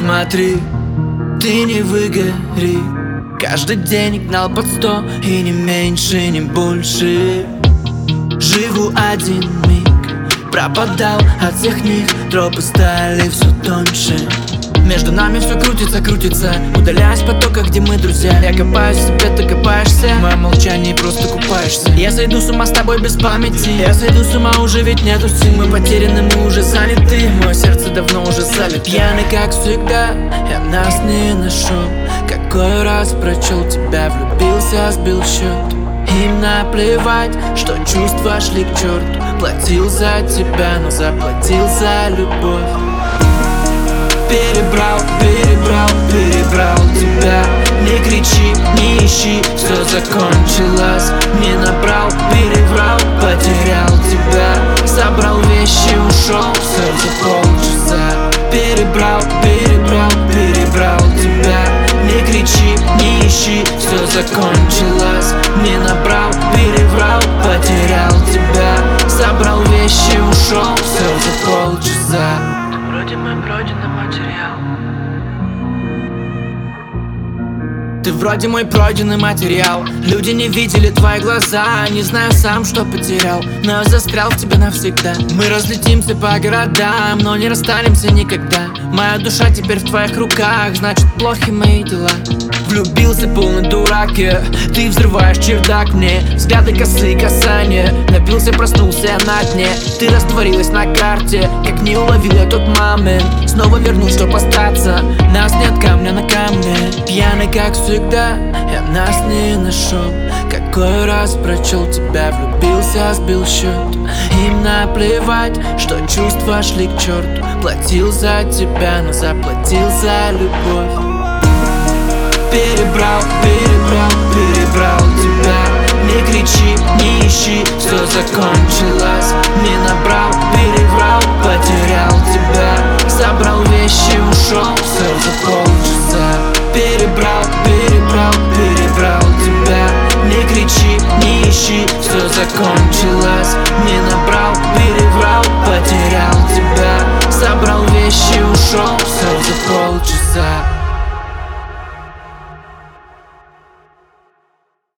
Смотри, ты не выгори. Каждый день гнал под 100, и не меньше, не больше. Живу один миг, пропадал от всех них. Тропы стали все тоньше. Между нами все крутится, крутится, удаляясь в потоках, где мы друзья. Я копаюсь в себе, ты копаешься, в моем молчании просто купаешься. Я сойду с ума с тобой без памяти. Я сойду с ума, уже ведь нету сил. Мы потеряны, мы уже заняты. Мое сердце давно уже залито. Пьяный, как всегда, я нас не нашел. Какой раз прочел тебя, влюбился, сбил счет. Им наплевать, что чувства шли к черту. Платил за тебя, но заплатил за любовь. Перебрал, перебрал, перебрал тебя. Не кричи, не ищи, все закончилось. Не набрал, переврал, потерял тебя. Собрал вещи, ушел, все за полчаса. Перебрал, перебрал, перебрал тебя. Не кричи, не ищи, все закончилось. Не набрал, переврал, потерял тебя. Собрал вещи, ушел, все за полчаса. Вроде мой пройденный материал. Ты вроде мой пройденный материал. Люди не видели твои глаза. Не знаю сам, что потерял, но я застрял в тебе навсегда. Мы разлетимся по городам, но не расстанемся никогда. Моя душа теперь в твоих руках, значит плохи мои дела. Влюбился полный дурак, ты взрываешь чердак мне. Взгляды косые касания. Напился, проснулся на дне. Ты растворилась на карте, как не уловил я тот момент. Снова вернусь, чтоб остаться. Нас нет камня на камне. Пьяный, как всегда, я нас не нашел. Какой раз прочел тебя, влюбился, сбил счет. Им наплевать, что чувства шли к черту. Платил за тебя, но заплатил за любовь. Перебрал, перебрал, перебрал тебя. Не кричи, не ищи, все закончилось. Не набрал, переврал, потерял тебя. Собрал вещи, ушел, все за полчаса. Перебрал, перебрал, перебрал тебя. Не кричи, не ищи, все закончилось. Не набрал, переврал, потерял тебя. Собрал вещи, ушел, все за полчаса.